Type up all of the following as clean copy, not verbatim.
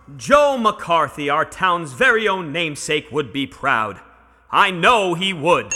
Joe McCarthy, our town's very own namesake, would be proud. I know he would.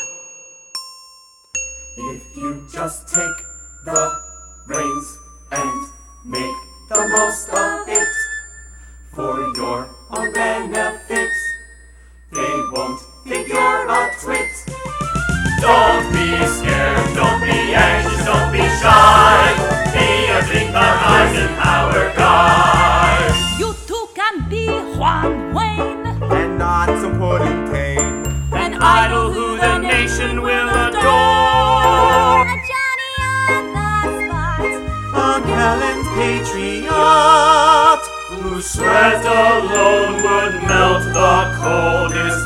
If you just take the reins and make the most of it for your own benefit, they won't think you're a twit. Don't be scared, don't be anxious, don't be shy. Be a drink the rise and power guy. You too can be Juan Wayne, and not some potentate, An idol who the nation will adore. a Johnny on the spot, a gallant patriot, Whose sweat alone would melt the coldest